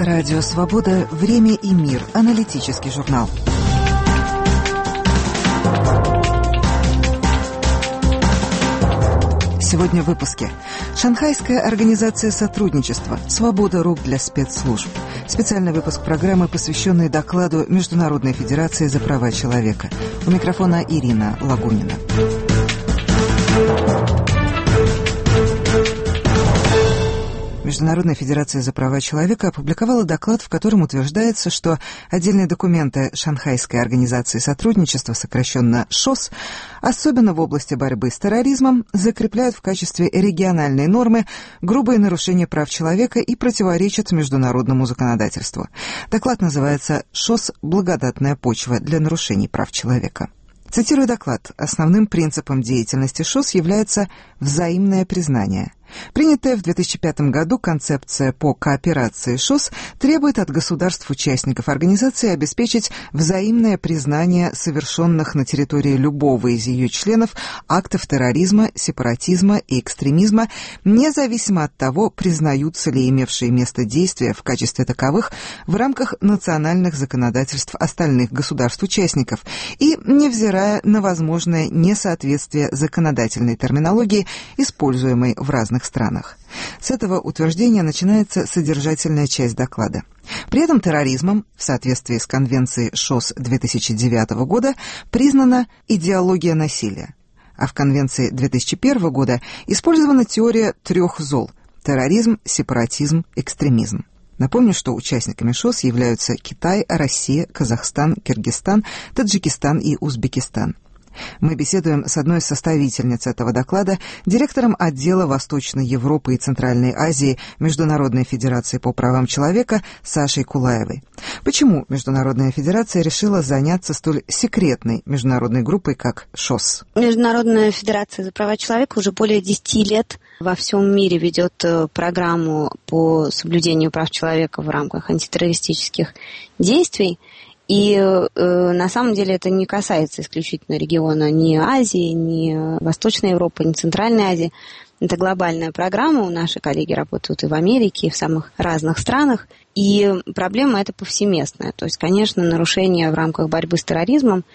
Радио «Свобода. Время и мир». Аналитический журнал. Сегодня в выпуске. Шанхайская организация сотрудничества. Свобода рук для спецслужб. Специальный выпуск программы, посвященный докладу Международной федерации за права человека. У микрофона Ирина Лагунина. Международная федерация за права человека опубликовала доклад, в котором утверждается, что отдельные документы Шанхайской организации сотрудничества, сокращенно ШОС, особенно в области борьбы с терроризмом, закрепляют в качестве региональной нормы грубые нарушения прав человека и противоречат международному законодательству. Доклад называется «ШОС. Благодатная почва для нарушений прав человека». Цитирую доклад. Основным принципом деятельности ШОС является взаимное признание. Принятая в 2005 году концепция по кооперации ШОС требует от государств-участников организации обеспечить взаимное признание совершенных на территории любого из ее членов актов терроризма, сепаратизма и экстремизма, независимо от того, признаются ли имевшие место действия в качестве таковых в рамках национальных законодательств остальных государств-участников и невзирая на возможное несоответствие законодательной терминологии, используемой в разных странах. С этого утверждения начинается содержательная часть доклада. При этом терроризмом, в соответствии с Конвенцией ШОС 2009 года, признана идеология насилия, а в Конвенции 2001 года использована теория трех зол – терроризм, сепаратизм, экстремизм. Напомню, что участниками ШОС являются Китай, Россия, Казахстан, Киргизстан, Таджикистан и Узбекистан. Мы беседуем с одной из составительниц этого доклада, директором отдела Восточной Европы и Центральной Азии Международной федерации по правам человека Сашей Кулаевой. Почему Международная федерация решила заняться столь секретной международной группой, как ШОС? Международная федерация за права человека уже более 10 лет во всем мире ведет программу по соблюдению прав человека в рамках антитеррористических действий. И на самом деле это не касается исключительно региона ни Азии, ни Восточной Европы, ни Центральной Азии. Это глобальная программа, наши коллеги работают и в Америке, и в самых разных странах. И проблема эта повсеместная. То есть, конечно, нарушения в рамках борьбы с терроризмом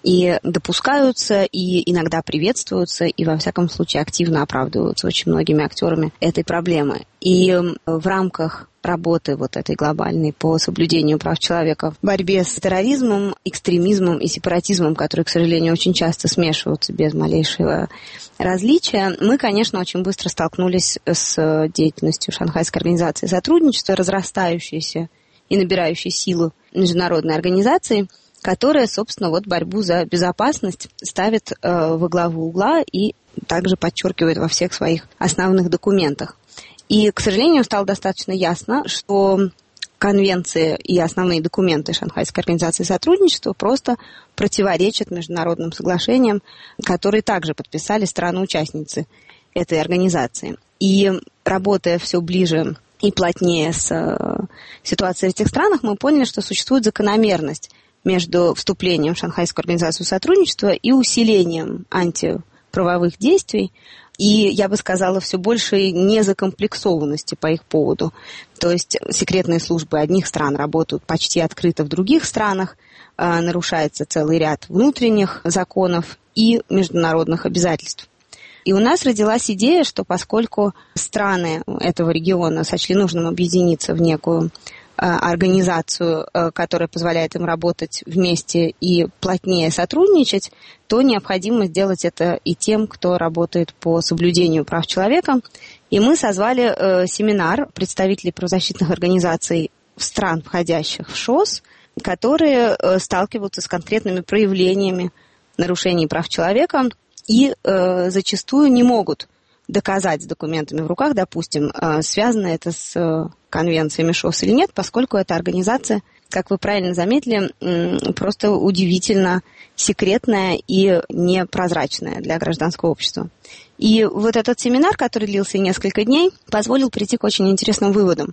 и допускаются, и иногда приветствуются, и, во всяком случае, активно оправдываются очень многими актерами этой проблемы. И в рамках работы вот этой глобальной по соблюдению прав человека в борьбе с терроризмом, экстремизмом и сепаратизмом, которые, к сожалению, очень часто смешиваются без малейшего различия, мы, конечно, очень быстро столкнулись с деятельностью Шанхайской организации сотрудничества, разрастающейся и набирающей силу международной организации, которая, собственно, вот борьбу за безопасность ставит во главу угла и также подчеркивает во всех своих основных документах. И, к сожалению, стало достаточно ясно, что конвенции и основные документы Шанхайской организации сотрудничества просто противоречат международным соглашениям, которые также подписали страны-участницы этой организации. И работая все ближе и плотнее с ситуацией в этих странах, мы поняли, что существует закономерность между вступлением в Шанхайскую организацию сотрудничества и усилением антиправовых действий, и, я бы сказала, все большей незакомплексованности по их поводу. То есть секретные службы одних стран работают почти открыто в других странах, нарушается целый ряд внутренних законов и международных обязательств. И у нас родилась идея, что поскольку страны этого региона сочли нужным объединиться в некую организацию, которая позволяет им работать вместе и плотнее сотрудничать, то необходимо сделать это и тем, кто работает по соблюдению прав человека. И мы созвали семинар представителей правозащитных организаций стран, входящих в ШОС, которые сталкиваются с конкретными проявлениями нарушений прав человека и зачастую не могут доказать с документами в руках, допустим, связано это с конвенциями ШОС или нет, поскольку эта организация, как вы правильно заметили, просто удивительно секретная и непрозрачная для гражданского общества. И вот этот семинар, который длился несколько дней, позволил прийти к очень интересным выводам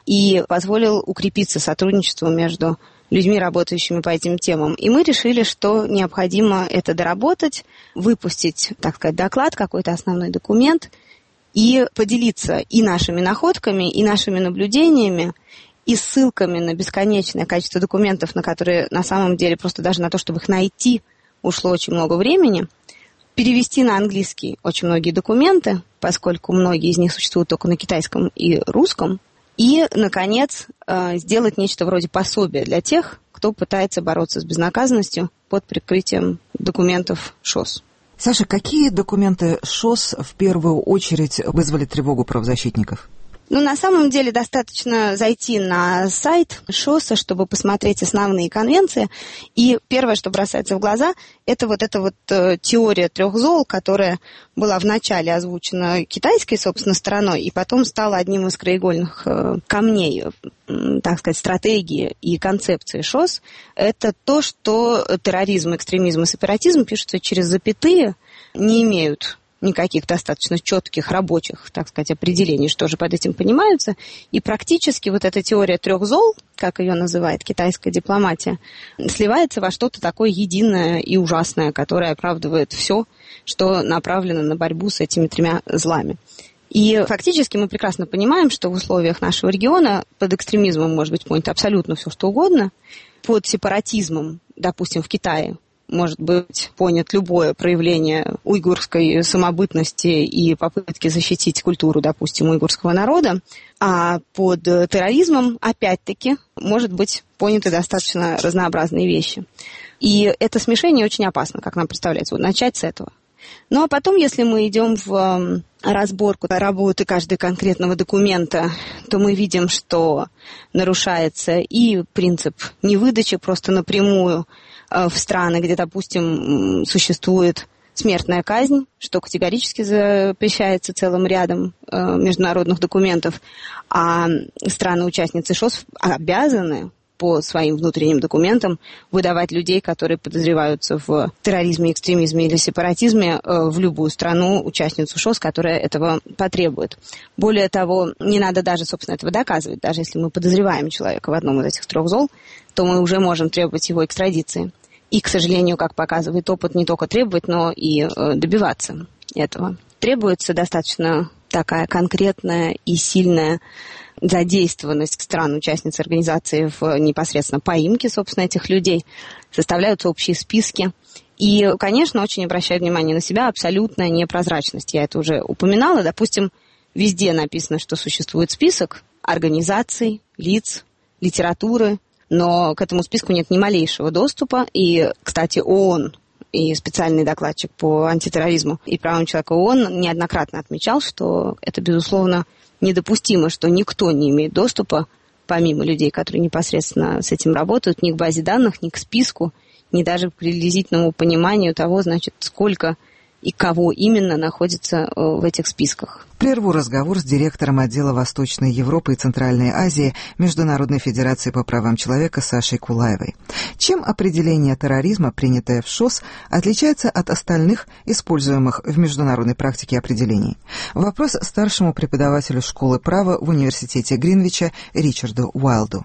и позволил укрепиться сотрудничеству между людьми, работающими по этим темам. И мы решили, что необходимо это доработать, выпустить, так сказать, доклад, какой-то основной документ и поделиться и нашими находками, и нашими наблюдениями, и ссылками на бесконечное количество документов, на которые на самом деле просто даже на то, чтобы их найти, ушло очень много времени, перевести на английский очень многие документы, поскольку многие из них существуют только на китайском и русском, и, наконец, сделать нечто вроде пособия для тех, кто пытается бороться с безнаказанностью под прикрытием документов ШОС. Саша, какие документы ШОС в первую очередь вызвали тревогу правозащитников? На самом деле достаточно зайти на сайт ШОСа, чтобы посмотреть основные конвенции. И первое, что бросается в глаза, это вот эта теория 3 зол, которая была вначале озвучена китайской, собственно, стороной, и потом стала одним из краеугольных камней, так сказать, стратегии и концепции ШОС. Это то, что терроризм, экстремизм и сепаратизм пишутся через запятые, не имеют никаких достаточно четких рабочих, так сказать, определений, что же под этим понимаются. И практически вот эта теория 3 зол, как ее называет китайская дипломатия, сливается во что-то такое единое и ужасное, которое оправдывает все, что направлено на борьбу с этими 3 злами. И фактически мы прекрасно понимаем, что в условиях нашего региона под экстремизмом может быть понято абсолютно все, что угодно. Под сепаратизмом, допустим, в Китае, может быть понят любое проявление уйгурской самобытности и попытки защитить культуру, допустим, уйгурского народа, а под терроризмом, опять-таки, может быть поняты достаточно разнообразные вещи. И это смешение очень опасно, как нам представляется. Начать с этого. Ну а потом, если мы идем в разборку работы каждого конкретного документа, то мы видим, что нарушается и принцип невыдачи просто напрямую в страны, где, допустим, существует смертная казнь, что категорически запрещается целым рядом международных документов, а страны-участницы ШОС обязаны по своим внутренним документам выдавать людей, которые подозреваются в терроризме, экстремизме или сепаратизме в любую страну, участницу ШОС, которая этого потребует. Более того, не надо даже, собственно, этого доказывать. Даже если мы подозреваем человека в одном из этих 3 зол, то мы уже можем требовать его экстрадиции. И, к сожалению, как показывает опыт, не только требовать, но и добиваться этого. Требуется достаточно такая конкретная и сильная задействованность стран-участниц организации в непосредственно поимке, собственно, этих людей. Составляются общие списки. И, конечно, очень обращаю внимание на себя абсолютная непрозрачность. Я это уже упоминала. Допустим, везде написано, что существует список организаций, лиц, литературы, но к этому списку нет ни малейшего доступа. И, кстати, ООН и специальный докладчик по антитерроризму и правам человека ООН неоднократно отмечал, что это, безусловно, недопустимо, что никто не имеет доступа, помимо людей, которые непосредственно с этим работают, ни к базе данных, ни к списку, ни даже к приблизительному пониманию того, значит, сколько и кого именно находится в этих списках. Прерву разговор с директором отдела Восточной Европы и Центральной Азии Международной Федерации по правам человека Сашей Кулаевой. Чем определение терроризма, принятое в ШОС, отличается от остальных используемых в международной практике определений? Вопрос старшему преподавателю школы права в университете Гринвича Ричарду Уайлду.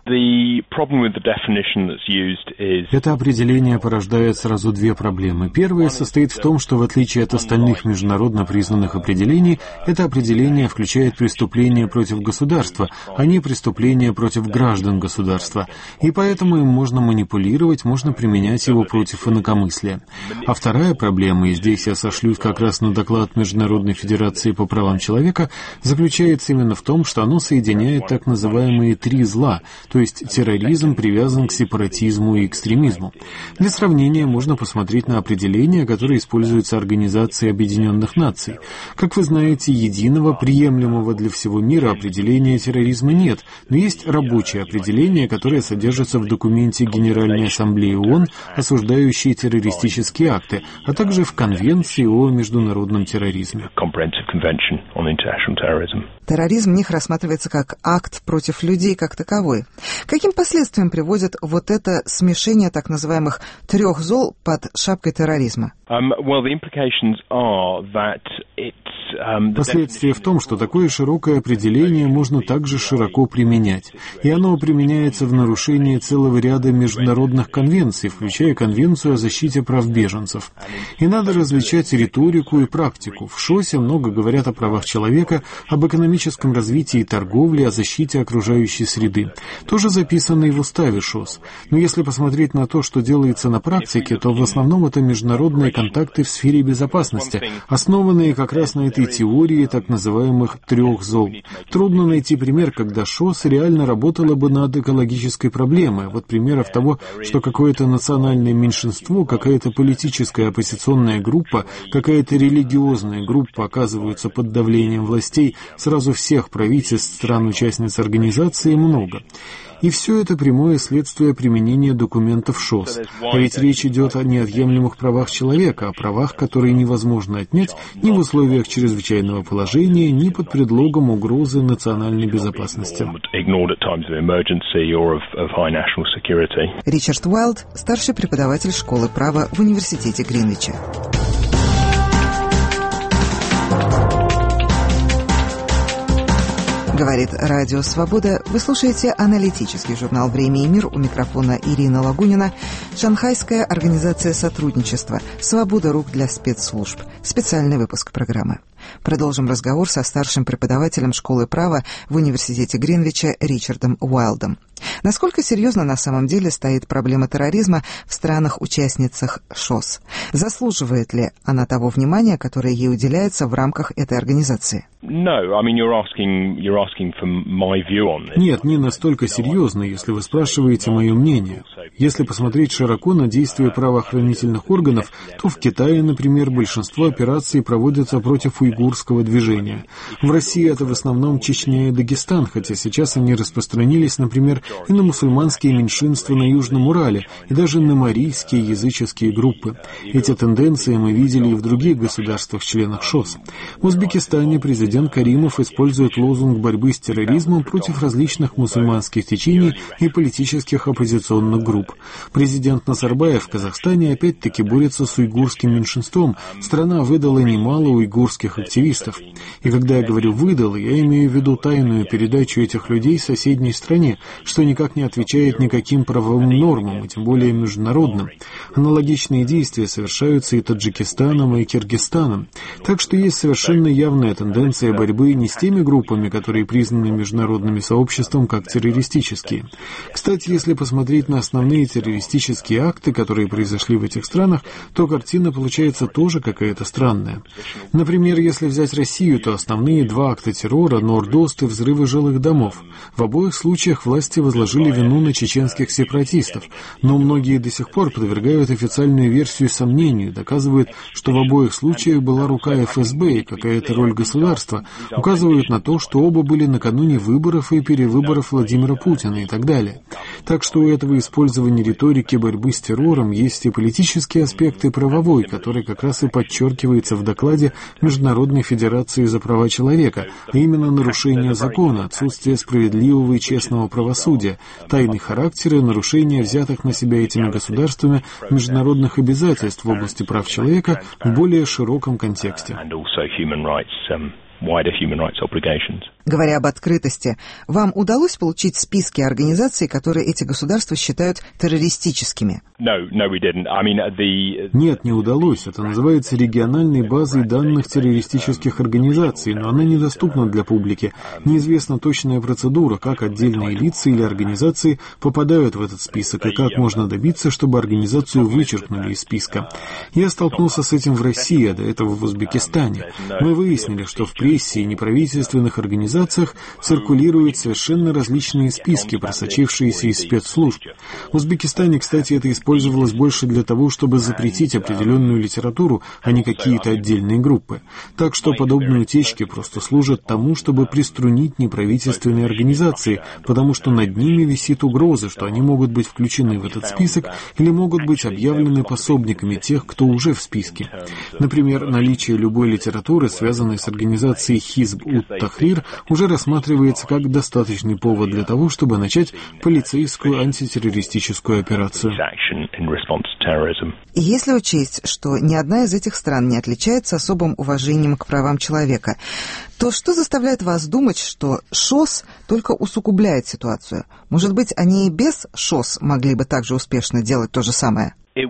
Это определение порождает сразу 2 проблемы. Первая состоит в том, что в отличие от остальных международно признанных определений, это определение включает преступления против государства, а не преступления против граждан государства. И поэтому им можно манипулировать, можно применять его против инакомыслия. А вторая проблема, и здесь я сошлюсь как раз на доклад Международной Федерации по правам человека, заключается именно в том, что оно соединяет так называемые 3 зла, то есть терроризм привязан к сепаратизму и экстремизму. Для сравнения можно посмотреть на определение, которое используется Организацией Объединенных Наций. Как вы знаете, единого, приемлемого для всего мира определения терроризма нет, но есть рабочее определение, которое содержится в документе Генеральной Ассамблеи ООН, осуждающей террористические акты, а также в Конвенции о международном терроризме. Терроризм в них рассматривается как акт против людей как таковой. Каким последствиям приводит вот это смешение так называемых 3 зол под шапкой терроризма? Последствия следствие в том, что такое широкое определение можно также широко применять. И оно применяется в нарушении целого ряда международных конвенций, включая Конвенцию о защите прав беженцев. И надо различать риторику и практику. В ШОСе много говорят о правах человека, об экономическом развитии и торговле, о защите окружающей среды. Тоже записано и в уставе ШОС. Но если посмотреть на то, что делается на практике, то в основном это международные контакты в сфере безопасности, основанные как раз на этой теории так называемых трех зол. Трудно найти пример, когда ШОС реально работала бы над экологической проблемой. Вот примеров того, что какое-то национальное меньшинство, какая-то политическая оппозиционная группа, какая-то религиозная группа оказываются под давлением властей сразу всех правительств стран-участниц организации, много. И все это прямое следствие применения документов ШОС. А ведь речь идет о неотъемлемых правах человека, о правах, которые невозможно отнять ни в условиях чрезвычайного положения, ни под предлогом угрозы национальной безопасности. Ричард Уайлд, старший преподаватель школы права в Университете Гринвича. Говорит Радио Свобода. Вы слушаете аналитический журнал «Время и мир». У микрофона Ирина Лагунина. Шанхайская организация сотрудничества. Свобода рук для спецслужб. Специальный выпуск программы. Продолжим разговор со старшим преподавателем школы права в Университете Гринвича Ричардом Уайлдом. Насколько серьезно на самом деле стоит проблема терроризма в странах-участницах ШОС? Заслуживает ли она того внимания, которое ей уделяется в рамках этой организации? Нет, не настолько серьезно, если вы спрашиваете мое мнение. Если посмотреть широко на действия правоохранительных органов, то в Китае, например, большинство операций проводятся против уйгурского движения. В России это в основном Чечня и Дагестан, хотя сейчас они распространились, например, и на мусульманские меньшинства на Южном Урале, и даже на марийские языческие группы. Эти тенденции мы видели и в других государствах-членах ШОС. В Узбекистане президент Каримов использует лозунг борьбы с терроризмом против различных мусульманских течений и политических оппозиционных групп. Президент Назарбаев в Казахстане опять-таки борется с уйгурским меньшинством. Страна выдала немало уйгурских активистов. И когда я говорю «выдала», я имею в виду тайную передачу этих людей соседней стране, что никак не отвечает никаким правовым нормам, и тем более международным. Аналогичные действия совершаются и Таджикистаном, и Киргизстаном. Так что есть совершенно явная тенденция борьбы не с теми группами, которые признаны международным сообществом как террористические. Кстати, если посмотреть на основные террористические акты, которые произошли в этих странах, то картина получается тоже какая-то странная. Например, если взять Россию, то основные два акта террора — Нордост и взрывы жилых домов. В обоих случаях власти возложили вину на чеченских сепаратистов, но многие до сих пор подвергают официальную версию сомнению, доказывают, что в обоих случаях была рука ФСБ и какая-то роль государства, указывают на то, что оба были накануне выборов и перевыборов Владимира Путина и так далее. Так что у этого использования риторики борьбы с террором есть и политический аспект, и правовой, который как раз и подчеркивается в докладе Международной Федерации за права человека, а именно нарушение закона, отсутствие справедливого и честного правосудия, тайный характер и нарушение взятых на себя этими государствами международных обязательств в области прав человека в более широком контексте. Говоря об открытости, вам удалось получить списки организаций, которые эти государства считают террористическими? Нет, не удалось. Это называется региональной базой данных террористических организаций, но она недоступна для публики. Неизвестна точная процедура, как отдельные лица или организации попадают в этот список, и как можно добиться, чтобы организацию вычеркнули из списка. Я столкнулся с этим в России, а до этого в Узбекистане. Мы выяснили, что в прессе и неправительственных организациях циркулируют совершенно различные списки, просочившиеся из спецслужб. В Узбекистане, кстати, это использовалось больше для того, чтобы запретить определенную литературу, а не какие-то отдельные группы. Так что подобные утечки просто служат тому, чтобы приструнить неправительственные организации, потому что над ними висит угроза, что они могут быть включены в этот список или могут быть объявлены пособниками тех, кто уже в списке. Например, наличие любой литературы, связанной с организацией Хизб-ут-Тахрир, уже рассматривается как достаточный повод для того, чтобы начать полицейскую антитеррористическую операцию. И если учесть, что ни одна из этих стран не отличается особым уважением к правам человека, то что заставляет вас думать, что ШОС только усугубляет ситуацию? Может быть, они и без ШОС могли бы также успешно делать то же самое?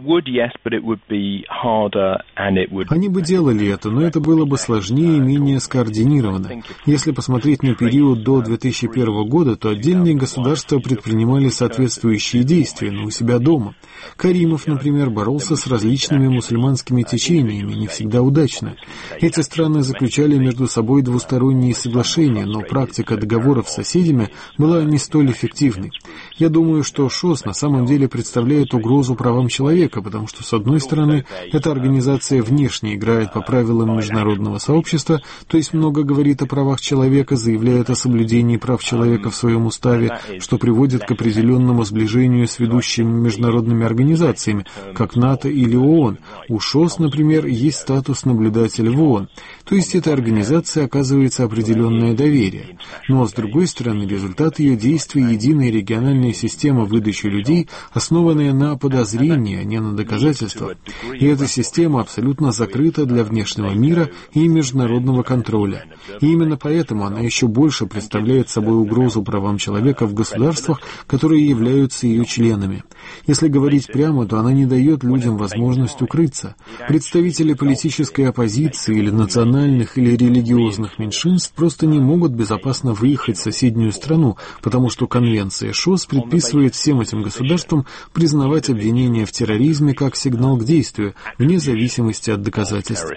Они бы делали это, но это было бы сложнее и менее скоординировано. Если посмотреть на период до 2001 года, то отдельные государства предпринимали соответствующие действия, но у себя дома. Каримов, например, боролся с различными мусульманскими течениями, не всегда удачно. Эти страны заключали между собой двусторонние соглашения, но практика договоров с соседями была не столь эффективной. Я думаю, что ШОС на самом деле представляет угрозу правам человека, потому что, с одной стороны, эта организация внешне играет по правилам международного сообщества, то есть много говорит о правах человека, заявляет о соблюдении прав человека в своем уставе, что приводит к определенному сближению с ведущими международными организациями, как НАТО или ООН. У ШОС, например, есть статус наблюдателя в ООН. То есть этой организации оказывается определенное доверие. Но, с другой стороны, результат ее действий — единая региональная система выдачи людей, основанная на подозрении, а не на доказательствах. И эта система абсолютно закрыта для внешнего мира и международного контроля. И именно поэтому она еще больше представляет собой угрозу правам человека в государствах, которые являются ее членами. Если говорить прямо, то она не дает людям возможность укрыться. Представители политической оппозиции или национальных или религиозных меньшинств просто не могут безопасно выехать в соседнюю страну, потому что Конвенция ШОС предписывает всем этим государствам признавать обвинения в терроризме как сигнал к действию, вне зависимости от доказательств.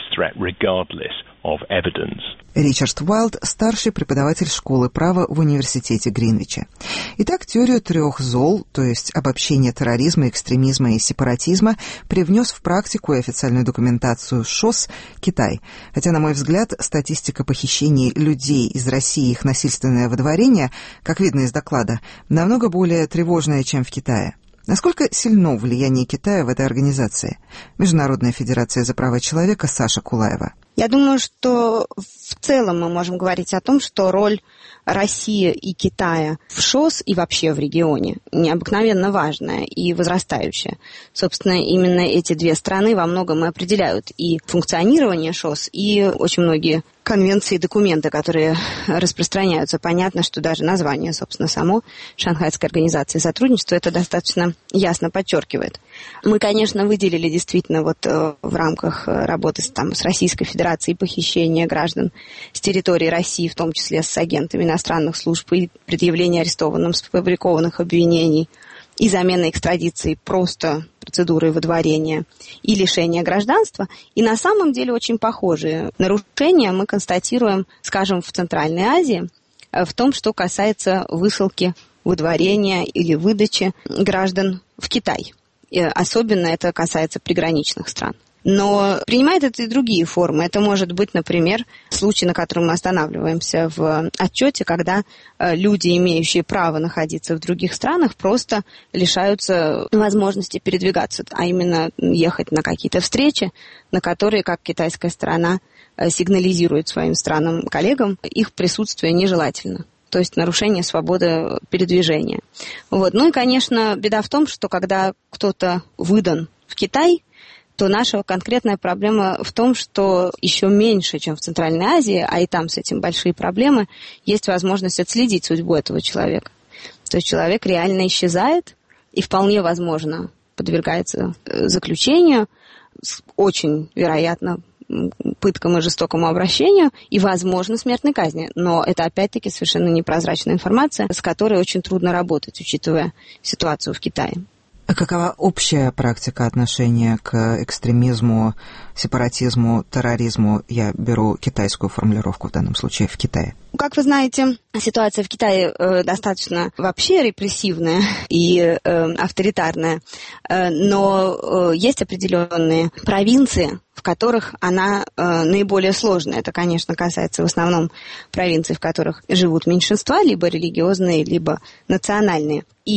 Ричард Уайлд, старший преподаватель школы права в университете Гринвича. Итак, теорию трех зол, то есть обобщение терроризма, экстремизма и сепаратизма, привнес в практику и официальную документацию ШОС Китай. Хотя, на мой взгляд, статистика похищений людей из России и их насильственное выдворение, как видно из доклада, намного более тревожная, чем в Китае. Насколько сильно влияние Китая в этой организации? Международная федерация за права человека, Саша Кулаева. Я думаю, что в целом мы можем говорить о том, что роль России и Китая в ШОС и вообще в регионе необыкновенно важная и возрастающая. Собственно, именно эти две страны во многом и определяют и функционирование ШОС, и очень многие конвенции и документы, которые распространяются. Понятно, что даже название, собственно, само Шанхайской организации сотрудничества это достаточно ясно подчеркивает. Мы, конечно, выделили действительно вот в рамках работы с Российской Федерацией похищения граждан с территории России, в том числе с агентами иностранных служб, и предъявление арестованным сфабрикованных обвинений, и замена экстрадиции просто процедурой выдворения и лишения гражданства. И на самом деле очень похожие нарушения мы констатируем, скажем, в Центральной Азии, в том, что касается высылки, выдворения или выдачи граждан в Китай. И особенно это касается приграничных стран. Но принимает это и другие формы. Это может быть, например, случай, на котором мы останавливаемся в отчете, когда люди, имеющие право находиться в других странах, просто лишаются возможности передвигаться, а именно ехать на какие-то встречи, на которые, как китайская сторона сигнализирует своим странам-коллегам, их присутствие нежелательно. То есть нарушение свободы передвижения. Вот. Ну и, конечно, беда в том, что когда кто-то выдан в Китай, то наша конкретная проблема в том, что еще меньше, чем в Центральной Азии, а и там с этим большие проблемы, есть возможность отследить судьбу этого человека. То есть человек реально исчезает и вполне возможно подвергается заключению, очень вероятно пыткам и жестокому обращению и, возможно, смертной казни. Но это, опять-таки, совершенно непрозрачная информация, с которой очень трудно работать, учитывая ситуацию в Китае. А какова общая практика отношения к экстремизму, сепаратизму, терроризму? Я беру китайскую формулировку в данном случае, в Китае. Как вы знаете, ситуация в Китае достаточно вообще репрессивная и авторитарная, но есть определенные провинции, в которых она наиболее сложная. Это, конечно, касается в основном провинций, в которых живут меньшинства, либо религиозные, либо национальные. И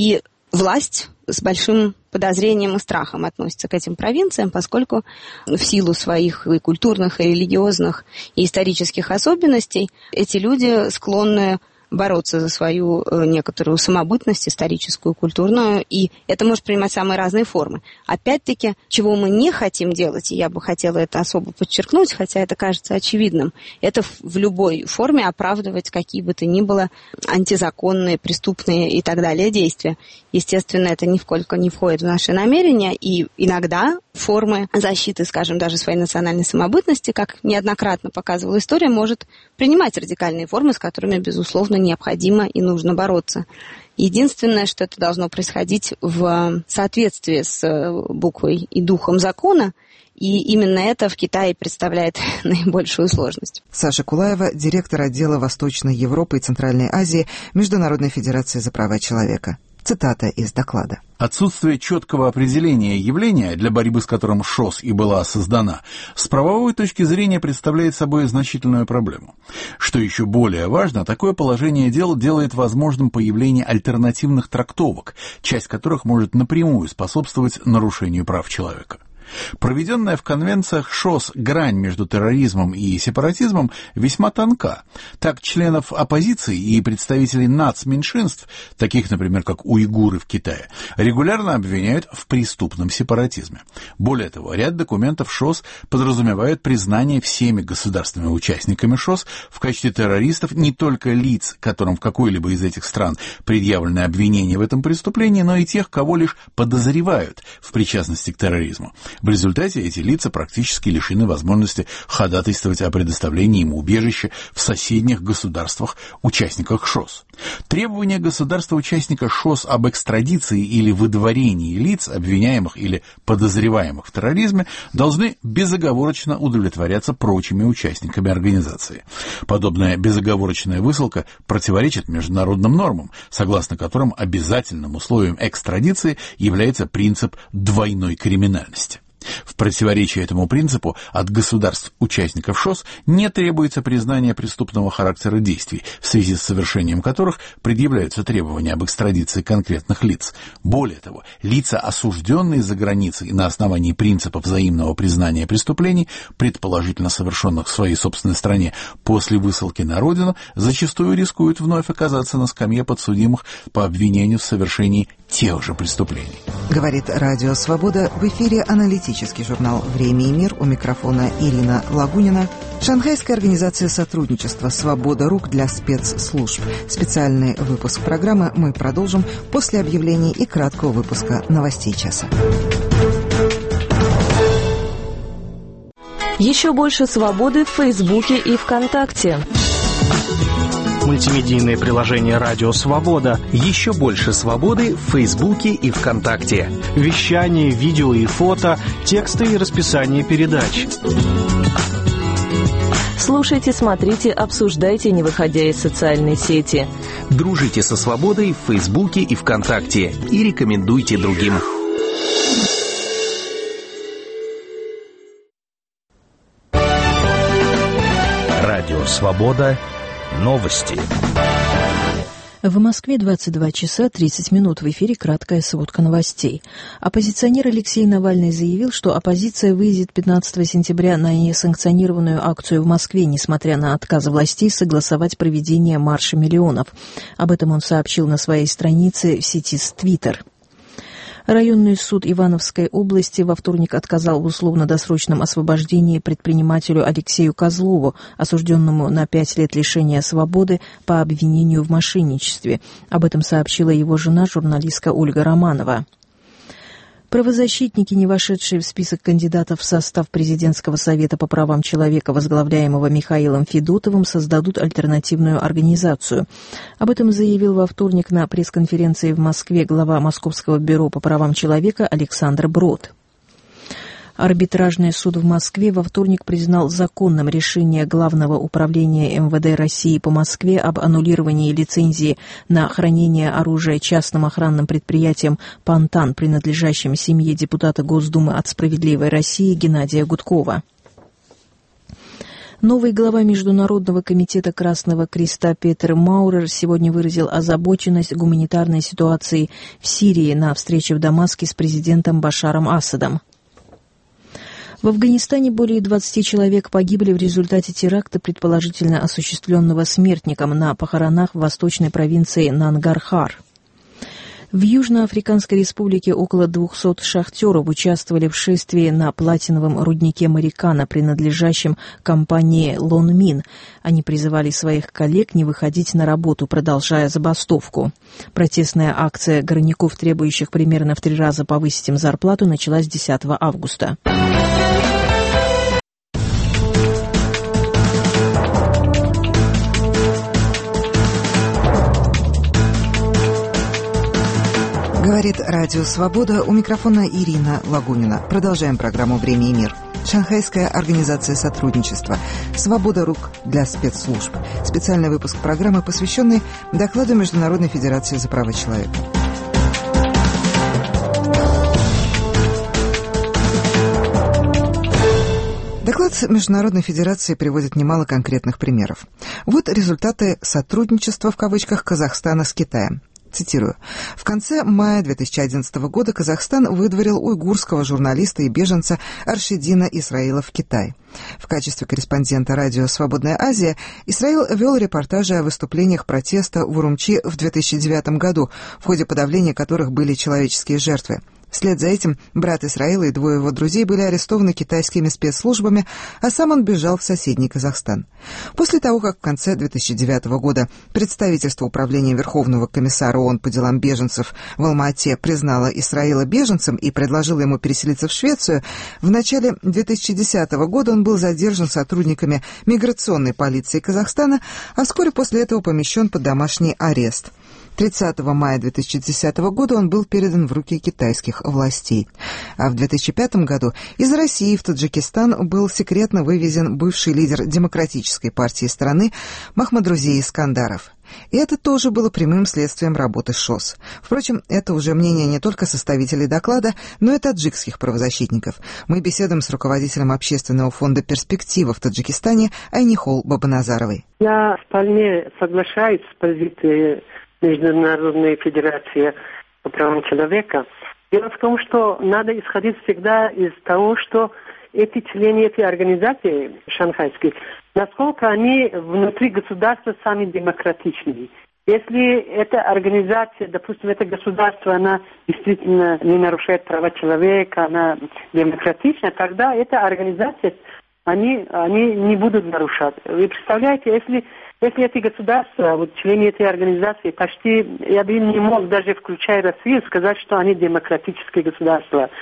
власть с большим подозрением и страхом относится к этим провинциям, поскольку в силу своих и культурных, и религиозных, и исторических особенностей эти люди склонны бороться за свою некоторую самобытность историческую, культурную, и это может принимать самые разные формы. Опять-таки, чего мы не хотим делать, и я бы хотела это особо подчеркнуть, хотя это кажется очевидным, это в любой форме оправдывать какие бы то ни было антизаконные, преступные и так далее действия. Естественно, это ни в коем не входит в наши намерения, и иногда формы защиты, скажем, даже своей национальной самобытности, как неоднократно показывала история, может принимать радикальные формы, с которыми, безусловно, необходимо и нужно бороться. Единственное, что это должно происходить в соответствии с буквой и духом закона, и именно это в Китае представляет наибольшую сложность. Саша Кулаева, директор отдела Восточной Европы и Центральной Азии Международной Федерации за права человека. Цитата из доклада. Отсутствие четкого определения явления, для борьбы с которым ШОС и была создана, с правовой точки зрения представляет собой значительную проблему. Что еще более важно, такое положение дел делает возможным появление альтернативных трактовок, часть которых может напрямую способствовать нарушению прав человека. Проведенная в конвенциях ШОС грань между терроризмом и сепаратизмом весьма тонка. Так, членов оппозиции и представителей нацменьшинств, таких, например, как уйгуры в Китае, регулярно обвиняют в преступном сепаратизме. Более того, ряд документов ШОС подразумевает признание всеми государственными участниками ШОС в качестве террористов не только лиц, которым в какой-либо из этих стран предъявлены обвинения в этом преступлении, но и тех, кого лишь подозревают в причастности к терроризму. В результате эти лица практически лишены возможности ходатайствовать о предоставлении им убежища в соседних государствах, участниках ШОС. Требования государства-участника ШОС об экстрадиции или выдворении лиц, обвиняемых или подозреваемых в терроризме, должны безоговорочно удовлетворяться прочими участниками организации. Подобная безоговорочная высылка противоречит международным нормам, согласно которым обязательным условием экстрадиции является принцип двойной криминальности. В противоречие этому принципу от государств-участников ШОС не требуется признание преступного характера действий, в связи с совершением которых предъявляются требования об экстрадиции конкретных лиц. Более того, лица, осужденные за границей на основании принципа взаимного признания преступлений, предположительно совершенных в своей собственной стране после высылки на родину, зачастую рискуют вновь оказаться на скамье подсудимых по обвинению в совершении тех же преступлений. Говорит Радио Свобода, в эфире аналитический журнал «Время и мир», у микрофона Ирина Лагунина. Шанхайская организация сотрудничества «Свобода рук» для спецслужб. Специальный выпуск программы мы продолжим после объявлений и краткого выпуска новостей часа. Еще больше свободы в Фейсбуке и ВКонтакте. Мультимедийное приложение «Радио Свобода». Еще больше свободы в Фейсбуке и ВКонтакте. Вещание, видео и фото, тексты и расписание передач. Слушайте, смотрите, обсуждайте, не выходя из социальной сети. Дружите со свободой в Фейсбуке и ВКонтакте и рекомендуйте другим. Радио Свобода. Новости. В Москве 22 часа 30 минут. В эфире краткая сводка новостей. Оппозиционер Алексей Навальный заявил, что оппозиция выйдет 15 сентября на несанкционированную акцию в Москве, несмотря на отказы властей согласовать проведение марша миллионов. Об этом он сообщил на своей странице в сети Твиттер. Районный суд Ивановской области во вторник отказал в условно-досрочном освобождении предпринимателю Алексею Козлову, осужденному на 5 лет лишения свободы по обвинению в мошенничестве. Об этом сообщила его жена, журналистка Ольга Романова. Правозащитники, не вошедшие в список кандидатов в состав Президентского совета по правам человека, возглавляемого Михаилом Федотовым, создадут альтернативную организацию. Об этом заявил во вторник на пресс-конференции в Москве глава Московского бюро по правам человека Александр Брод. Арбитражный суд в Москве во вторник признал законным решение Главного управления МВД России по Москве об аннулировании лицензии на хранение оружия частным охранным предприятием «Пантан», принадлежащим семье депутата Госдумы от «Справедливой России» Геннадия Гудкова. Новый глава Международного комитета Красного Креста Петер Маурер сегодня выразил озабоченность гуманитарной ситуацией в Сирии на встрече в Дамаске с президентом Башаром Асадом. В Афганистане более 20 человек погибли в результате теракта, предположительно осуществленного смертником на похоронах в восточной провинции Нангархар. В Южноафриканской республике около 200 шахтеров участвовали в шествии на платиновом руднике Марикана, принадлежащем компании «Лонмин». Они призывали своих коллег не выходить на работу, продолжая забастовку. Протестная акция горняков, требующих примерно в 3 раза повысить им зарплату, началась 10 августа. Говорит Радио Свобода, у микрофона Ирина Лагунина. Продолжаем программу «Время и мир». Шанхайская организация сотрудничества. Свобода рук для спецслужб. Специальный выпуск программы, посвященный докладу Международной федерации за права человека. Доклад Международной федерации приводит немало конкретных примеров. Вот результаты сотрудничества в кавычках Казахстана с Китаем. Цитирую. В конце мая 2011 года Казахстан выдворил уйгурского журналиста и беженца Аршидина Исраила в Китай. В качестве корреспондента радио «Свободная Азия» Исраил вел репортажи о выступлениях протеста в Урумчи в 2009 году, в ходе подавления которых были человеческие жертвы. Вслед за этим брат Исраила и 2 его друзей были арестованы китайскими спецслужбами, а сам он бежал в соседний Казахстан. После того, как в конце 2009 года представительство Управления Верховного комиссара ООН по делам беженцев в Алма-Ате признало Исраила беженцем и предложило ему переселиться в Швецию, в начале 2010 года он был задержан сотрудниками миграционной полиции Казахстана, а вскоре после этого помещен под домашний арест. 30 мая 2010 года он был передан в руки китайских властей. А в 2005 году из России в Таджикистан был секретно вывезен бывший лидер демократической партии страны Махмадрузии Искандаров. И это тоже было прямым следствием работы ШОС. Впрочем, это уже мнение не только составителей доклада, но и таджикских правозащитников. Мы беседуем с руководителем общественного фонда «Перспектива» в Таджикистане Айнихол Бабаназаровой. Я вполне соглашаюсь с позицией Международной федерации по правам человека. Дело в том, что надо исходить всегда из того, что эти члены этой организации шанхайской, насколько они внутри государства сами демократичные. Если эта организация, допустим, это государство, она действительно не нарушает права человека, она демократична, тогда эта организация, они не будут нарушать. Вы представляете, если эти государства, вот члены этой организации, почти, я бы не мог даже включая Россию, сказать, что они демократические государства.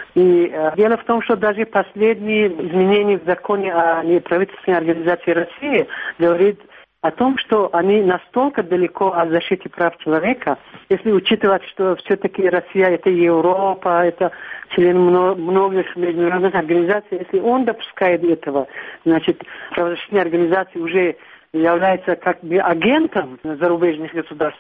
И дело в том, что даже последние изменения в законе о неправительственной организации России говорит о том, что они настолько далеко от защиты прав человека, если учитывать, что все-таки Россия это Европа, это член многих международных организаций, если он допускает этого, значит, правозащитные организации уже является как бы агентом зарубежных государств.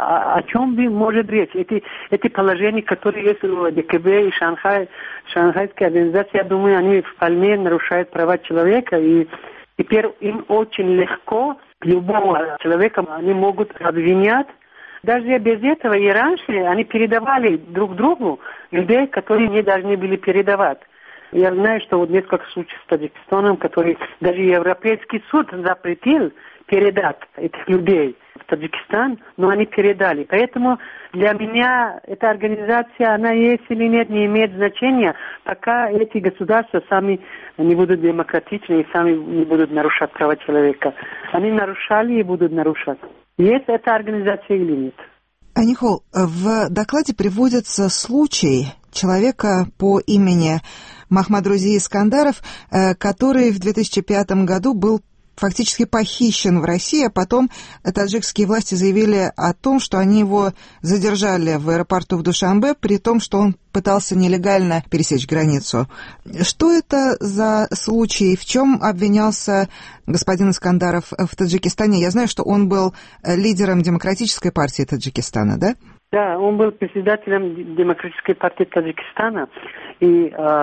О чем бы может речь? Эти положения, которые есть у ДКБ и Шанхайской организации, я думаю, они вполне нарушают права человека, и теперь им очень легко любого человека они могут обвинять. Даже без этого и раньше они передавали друг другу людей, которые не должны были передавать. Я знаю, что вот несколько случаев с Таджикистаном, который даже Европейский суд запретил передать этих людей в Таджикистан, но они передали. Поэтому для меня эта организация, она есть или нет, не имеет значения, пока эти государства сами не будут демократичны и сами не будут нарушать права человека. Они нарушали и будут нарушать. Есть эта организация или нет? Айнихол, в докладе приводится случай человека по имени Махмадрузи Искандаров, который в 2005 году был фактически похищен в России, а потом таджикские власти заявили о том, что они его задержали в аэропорту в Душанбе, при том, что он пытался нелегально пересечь границу. Что это за случай? В чем обвинялся господин Искандаров в Таджикистане? Я знаю, что он был лидером Демократической партии Таджикистана, да? Да, он был председателем Демократической партии Таджикистана. И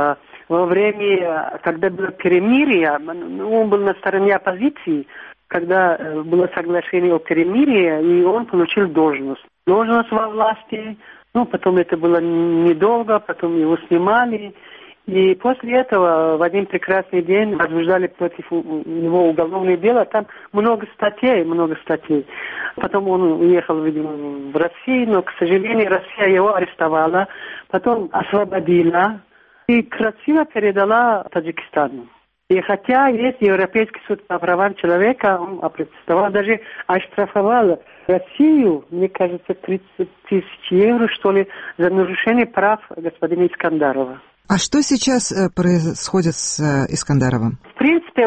во время, когда было перемирие, он был на стороне оппозиции, когда было соглашение о перемирии, и он получил должность. Должность во власти, потом это было недолго, потом его снимали. И после этого в один прекрасный день возбуждали против него уголовное дело. Там много статей. Потом он уехал, видимо, в Россию, но, к сожалению, Россия его арестовала, потом освободила и красиво передала Таджикистану. И хотя есть Европейский суд по правам человека, он опротестовал, даже оштрафовал Россию, мне кажется, 30 тысяч евро, что ли, за нарушение прав господина Искандарова. А что сейчас происходит с Искандаровым? В принципе,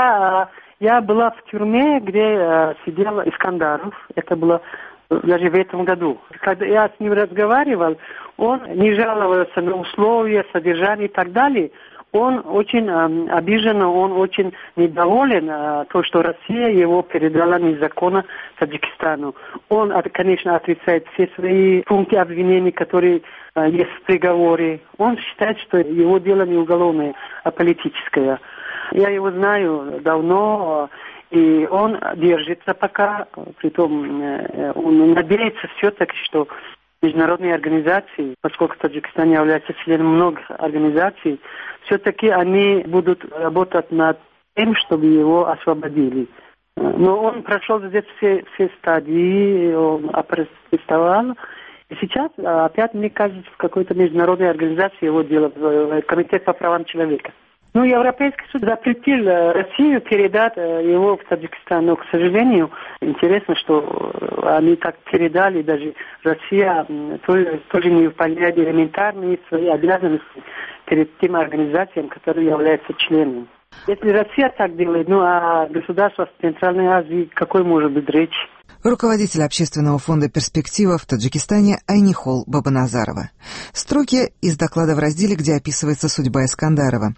я была в тюрьме, где сидел Искандаров. Это было даже в этом году. Когда я с ним разговаривал, он не жаловался на условия, содержание и так далее. Он очень обижен, он очень недоволен то, что Россия его передала незаконно Таджикистану. Он, конечно, отрицает все свои пункты обвинений, которые есть в приговоре. Он считает, что его дело не уголовное, а политическое. Я его знаю давно, и он держится пока. Притом он надеется все-таки, что международные организации, поскольку Таджикистан является членом многих организаций, все-таки они будут работать над тем, чтобы его освободили. Но он прошел здесь все стадии, он опротестовал. И сейчас опять, мне кажется, в какой-то международной организации его дело, в Комитет по правам человека. Европейский суд запретил Россию передать его в Таджикистан, но, к сожалению, интересно, что они так передали, даже Россия тоже не выполняет элементарные свои обязанности перед тем организациям, которые являются членом. Если Россия так делает, а государство Центральной Азии, какой может быть речь? Руководитель общественного фонда «Перспектива» в Таджикистане Айнихол Бабаназарова. Строки из доклада в разделе, где описывается судьба Искандарова.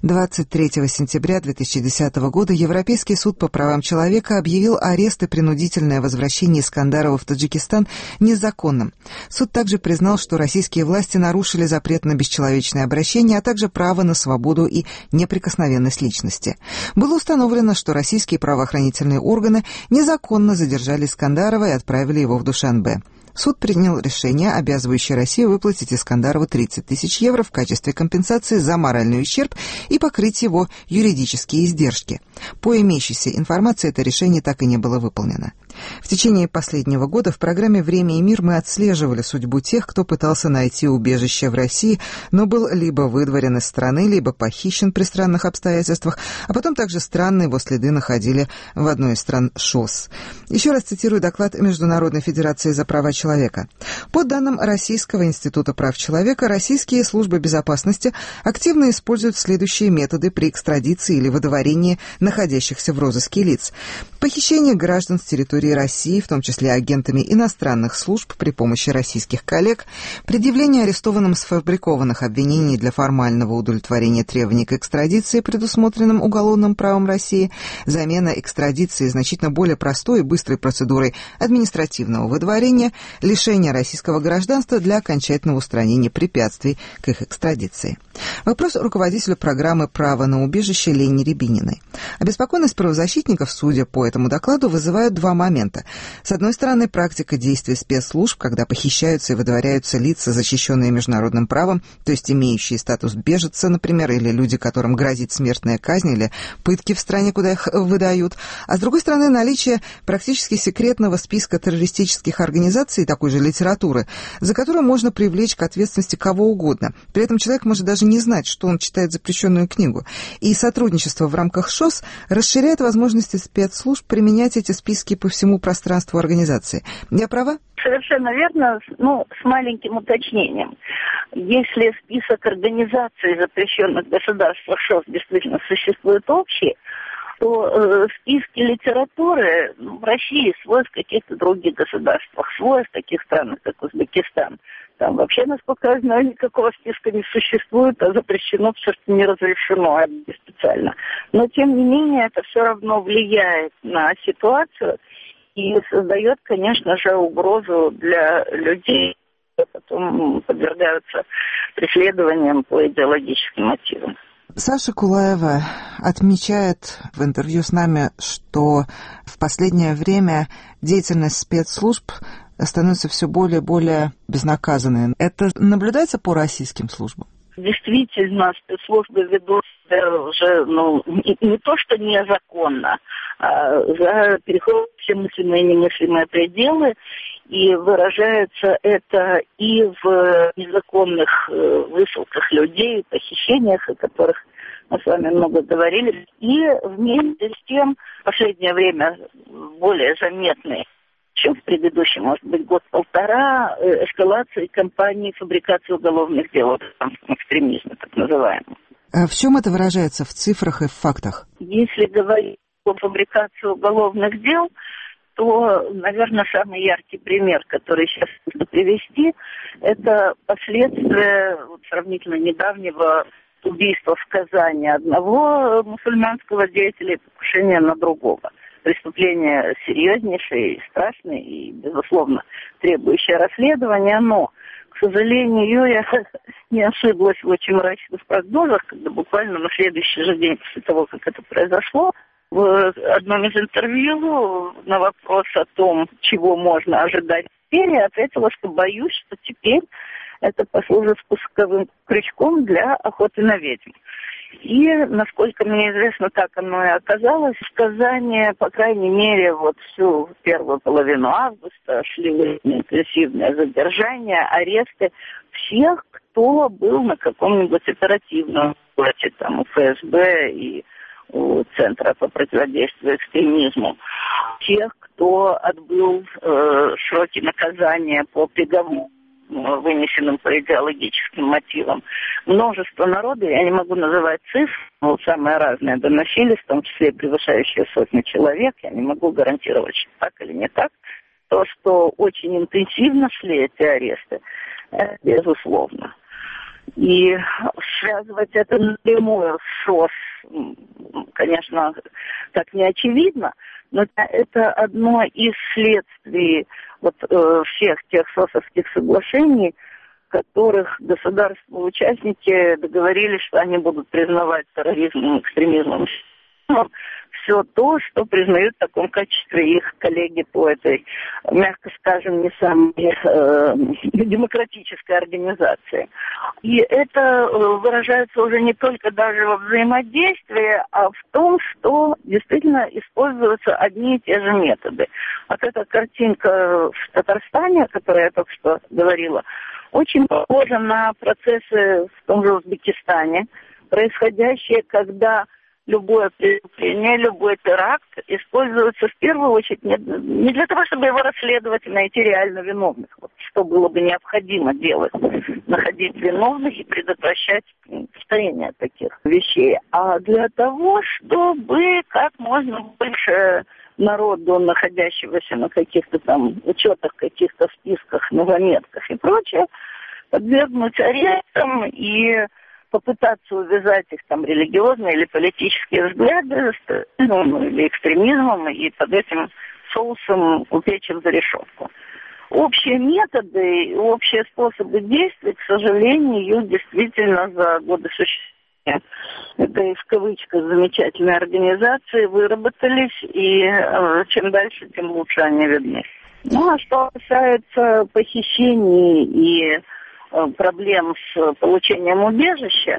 23 сентября 2010 года Европейский суд по правам человека объявил арест и принудительное возвращение Искандарова в Таджикистан незаконным. Суд также признал, что российские власти нарушили запрет на бесчеловечное обращение, а также право на свободу и неприкосновенность личности. Было установлено, что российские правоохранительные органы незаконно задержали Искандарова и отправили его в Душанбе. Суд принял решение, обязывающее Россию выплатить Искандарову 30 тысяч евро в качестве компенсации за моральный ущерб и покрыть его юридические издержки. По имеющейся информации, это решение так и не было выполнено. В течение последнего года в программе «Время и мир» мы отслеживали судьбу тех, кто пытался найти убежище в России, но был либо выдворен из страны, либо похищен при странных обстоятельствах, а потом также странно его следы находили в одной из стран ШОС. Еще раз цитирую доклад Международной федерации за права человека. По данным Российского института прав человека, российские службы безопасности активно используют следующие методы при экстрадиции или выдворении находящихся в розыске лиц. Похищение граждан с территории России, в том числе агентами иностранных служб при помощи российских коллег, предъявление арестованным сфабрикованных обвинений для формального удовлетворения требований к экстрадиции, предусмотренным уголовным правом России, замена экстрадиции значительно более простой и быстрой процедурой административного выдворения, лишение российского гражданства для окончательного устранения препятствий к их экстрадиции. Вопрос руководителю программы «Право на убежище» Лене Рябининой. Обеспокоенность правозащитников, судя по этому докладу, вызывают два момента. С одной стороны, практика действий спецслужб, когда похищаются и выдворяются лица, защищенные международным правом, то есть имеющие статус беженца, например, или люди, которым грозит смертная казнь или пытки в стране, куда их выдают. А с другой стороны, наличие практически секретного списка террористических организаций, такой же литературы, за которую можно привлечь к ответственности кого угодно. При этом человек может даже не знать, что он читает запрещенную книгу. И сотрудничество в рамках ШОС расширяет возможности спецслужб применять эти списки по всему пространству организации. Я права? Совершенно верно, с маленьким уточнением. Если список организаций, запрещенных в государствах ШОС, действительно существует общий, то списки литературы в России свой в каких-то других государствах, свой в таких странах, как Узбекистан. Там вообще, насколько я знаю, никакого списка не существует, а запрещено все, что не разрешено, а не специально. Но, тем не менее, это все равно влияет на ситуацию и создает, конечно же, угрозу для людей, которые потом подвергаются преследованиям по идеологическим мотивам. Саша Кулаева отмечает в интервью с нами, что в последнее время деятельность спецслужб становится все более и более безнаказанной. Это наблюдается по российским службам? Действительно, спецслужбы ведут уже, не то что незаконно, а переходят все мыслимые и немыслимые пределы, и выражается это и в незаконных высылках людей, похищениях, о которых мы с вами много говорили, и вместе с тем в последнее время более заметные, чем в предыдущем, может быть, год-полтора, эскалации кампании фабрикации уголовных дел, экстремизма, так называемого. А в чем это выражается, в цифрах и в фактах? Если говорить о фабрикации уголовных дел, то, наверное, самый яркий пример, который сейчас нужно привести, это последствия сравнительно недавнего убийства в Казани одного мусульманского деятеля и покушения на другого. Преступление серьезнейшее и страшное, и, безусловно, требующее расследования, но, к сожалению, я не ошиблась в очень мрачных прогнозах, когда буквально на следующий же день после того, как это произошло, в одном из интервью на вопрос о том, чего можно ожидать теперь, я ответила, что боюсь, что теперь это послужит спусковым крючком для охоты на ведьм. И, насколько мне известно, так оно и оказалось. В Казани, по крайней мере, всю первую половину августа шли интенсивные задержания, аресты всех, кто был на каком-нибудь оперативном работе, там, у ФСБ и у Центра по противодействию экстремизму. Тех, кто отбыл сроки наказания по приговору, вынесенным по идеологическим мотивам. Множество народу, я не могу называть цифр, но самые разные доносились, в том числе превышающие 100 человек. Я не могу гарантировать, что так или не так. То, что очень интенсивно шли эти аресты, это безусловно. И связывать это напрямую с ШОС, конечно, так не очевидно, но это одно из следствий всех тех ШОСовских соглашений, в которых государства-участники договорились, что они будут признавать терроризмом, экстремизмом, все то, что признают в таком качестве их коллеги по этой, мягко скажем, не самой демократической организации. И это выражается уже не только даже во взаимодействии, а в том, что действительно используются одни и те же методы. Вот эта картинка в Татарстане, о которой я только что говорила, очень похожа на процессы в том же Узбекистане, происходящие, когда любое преступление, любой теракт используется в первую очередь не для того, чтобы его расследовать и найти реально виновных, что было бы необходимо делать, находить виновных и предотвращать повторение таких вещей, а для того, чтобы как можно больше народу, находящегося на каких-то там учетах, каких-то списках, на заметках и прочее, подвергнуть арестам и попытаться увязать их там религиозные или политические взгляды с или экстремизмом и под этим соусом упечь их за решетку. Общие методы, общие способы действий, к сожалению, действительно за годы существования этой в кавычках замечательной организации выработались, и чем дальше, тем лучше они видны. Ну, а что касается похищений и проблем с получением убежища,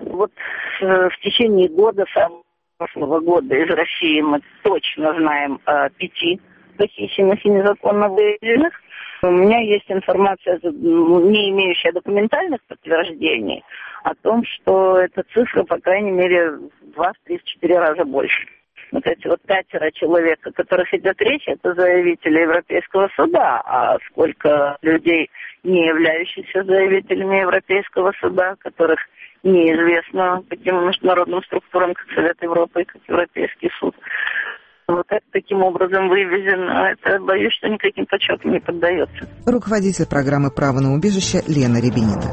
в течение года, самого прошлого года из России мы точно знаем о 5 похищенных и незаконно выявленных. У меня есть информация, не имеющая документальных подтверждений, о том, что эта цифра, по крайней мере, в 2, 3, 4 раза больше. Вот эти 5 человек, о которых идет речь, это заявители Европейского суда, а сколько людей, не являющихся заявителями Европейского суда, которых неизвестно таким международным структурам, как Совет Европы и как Европейский суд. Таким образом вывезен, это, боюсь, что никаким подсчетам не поддается. Руководитель программы «Право на убежище» Лена Рябинина.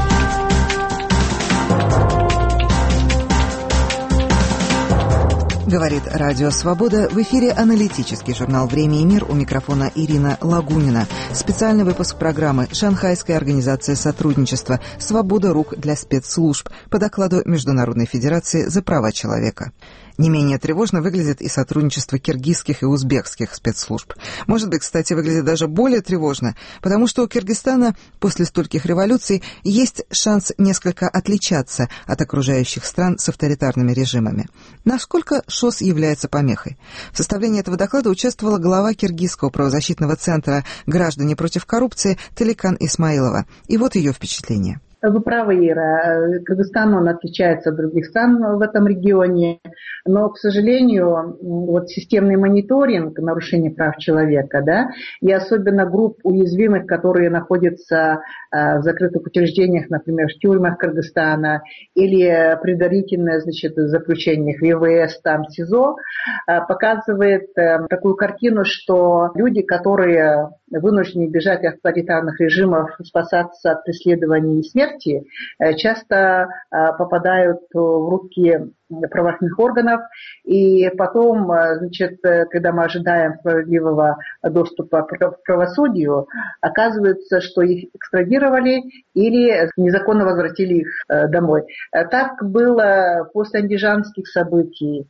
В Говорит Радио Свобода. В эфире аналитический журнал «Время и мир». У микрофона Ирина Лагунина. Специальный выпуск программы Шанхайская организация сотрудничества «Свобода рук для спецслужб» по докладу Международной федерации за права человека. Не менее тревожно выглядит и сотрудничество киргизских и узбекских спецслужб. Может быть, кстати, выглядит даже более тревожно, потому что у Киргизстана после стольких революций есть шанс несколько отличаться от окружающих стран с авторитарными режимами. Насколько ШОС является помехой? В составлении этого доклада участвовала глава Киргизского правозащитного центра «Граждане против коррупции» Таликан Исмаилова. И вот ее впечатление. Вы правы, Ира. Кыргызстан, он отличается от других стран в этом регионе, но, к сожалению, вот системный мониторинг нарушений прав человека, да, и особенно групп уязвимых, которые находятся в закрытых учреждениях, например, в тюрьмах Кыргызстана, или предварительное, значит, заключение в ВВС, там, СИЗО, показывает такую картину, что люди, которые вынуждены бежать от авторитарных режимов, спасаться от преследований и смерти, часто попадают в руки правоохранительных органов, и потом, значит, когда мы ожидаем справедливого доступа к правосудию, оказывается, что их экстрадировали или незаконно возвратили их домой. Так было после андижанских событий.